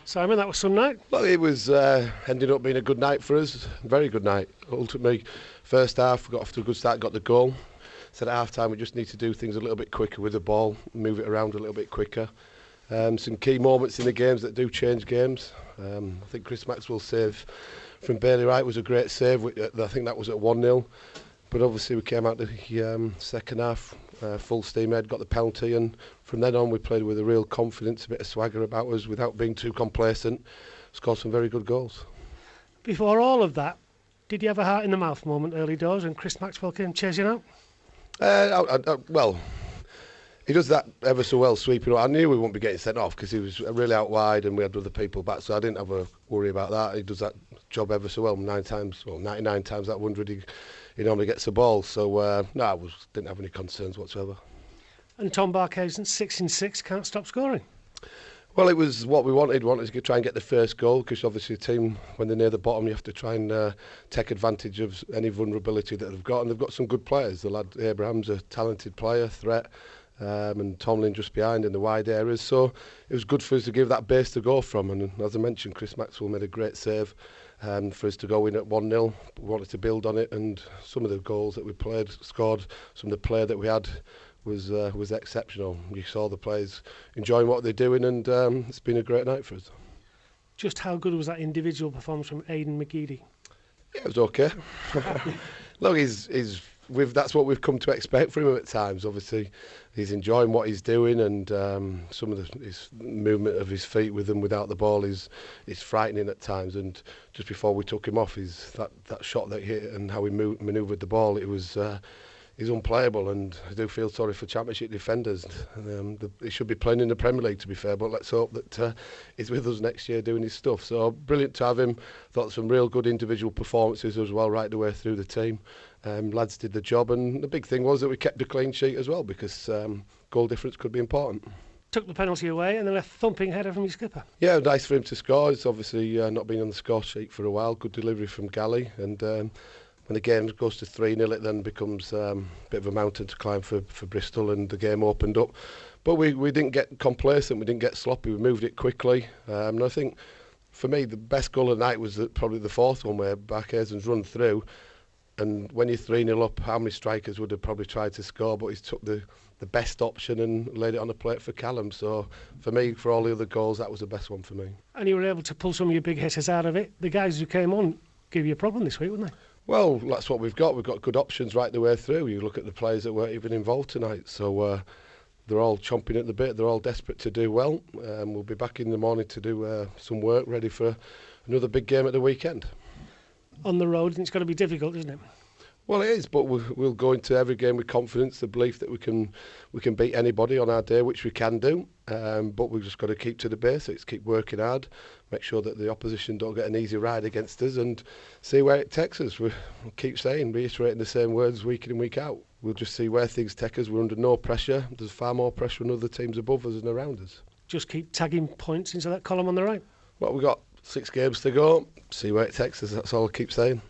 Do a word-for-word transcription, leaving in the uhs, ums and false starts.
Simon, that was some night. Well, it was uh, ended up being a good night for us. Very good night. Ultimately, first half we got off to a good start, got the goal. Said at half time we just need to do things a little bit quicker with the ball, move it around a little bit quicker. Um, some key moments in the games that do change games. Um, I think Chris Maxwell's save from Bailey Wright was a great save. I think that was at one nil. But obviously we came out the um, second half, uh, full steam ahead, got the penalty, and from then on we played with a real confidence, a bit of swagger about us without being too complacent. Scored some very good goals. Before all of that, did you have a heart in the mouth moment early doors when Chris Maxwell came chasing out? Uh, I, I, well, he does that ever so well, sweeping. I knew we wouldn't be getting sent off because he was really out wide and we had other people back, so I didn't have a worry about that. He does that job ever so well. Nine times, well, ninety-nine times out of one hundred, he, he normally gets the ball. So uh, no, I was, didn't have any concerns whatsoever. And Tom Barkhuizen, six in six, can't stop scoring. Well, it was what we wanted. We wanted to try and get the first goal because obviously the team, when they're near the bottom, you have to try and uh, take advantage of any vulnerability that they've got. And they've got some good players. The lad Abraham's a talented player, threat, um, and Tomlin just behind in the wide areas. So it was good for us to give that base to go from. And as I mentioned, Chris Maxwell made a great save um, for us to go in at one nil. We wanted to build on it, and some of the goals that we played, scored, some of the play that we had was uh, was exceptional. You saw the players enjoying what they're doing, and um, it's been a great night for us. Just how good was that individual performance from Aidan McGeady? Yeah, it was okay. Look, he's he's with that's what we've come to expect from him at times. Obviously, he's enjoying what he's doing, and um, some of the, his movement of his feet with and without the ball is is frightening at times. And just before we took him off, his that, that shot that he hit and how he moved, manoeuvred the ball, it was. Uh, He's unplayable, and I do feel sorry for Championship defenders. Um, the, he should be playing in the Premier League, to be fair, but let's hope that uh, he's with us next year doing his stuff. So brilliant to have him. Thought some real good individual performances as well right the way through the team. Um, lads did the job, and the big thing was that we kept a clean sheet as well, because um, goal difference could be important. Took the penalty away and then a thumping header from your skipper. Yeah, nice for him to score. It's obviously uh, not been on the score sheet for a while. Good delivery from Galley, and um, when the game goes to three nil, it then becomes um, a bit of a mountain to climb for, for Bristol, and the game opened up. But we, we didn't get complacent, we didn't get sloppy, we moved it quickly. Um, and I think, for me, the best goal of the night was the, probably the fourth one where Barkhuizen's run through. And when you're three nil up, how many strikers would have probably tried to score? But he's took the, the best option and laid it on the plate for Callum. So for me, for all the other goals, that was the best one for me. And you were able to pull some of your big hitters out of it. The guys who came on gave you a problem this week, wouldn't they? Well, that's what we've got. We've got good options right the way through. You look at the players that weren't even involved tonight. So uh, they're all chomping at the bit. They're all desperate to do well. Um, we'll be back in the morning to do uh, some work, ready for another big game at the weekend. On the road, and it's got to be difficult, isn't it? Well, it is, but we'll, we'll go into every game with confidence, the belief that we can we can beat anybody on our day, which we can do. Um, but we've just got to keep to the basics, keep working hard, make sure that the opposition don't get an easy ride against us, and see where it takes us. We'll keep saying, reiterating the same words week in and week out. We'll just see where things take us. We're under no pressure. There's far more pressure on other teams above us and around us. Just keep tagging points into that column on the right. Well, we've got six games to go. See where it takes us. That's all I keep saying.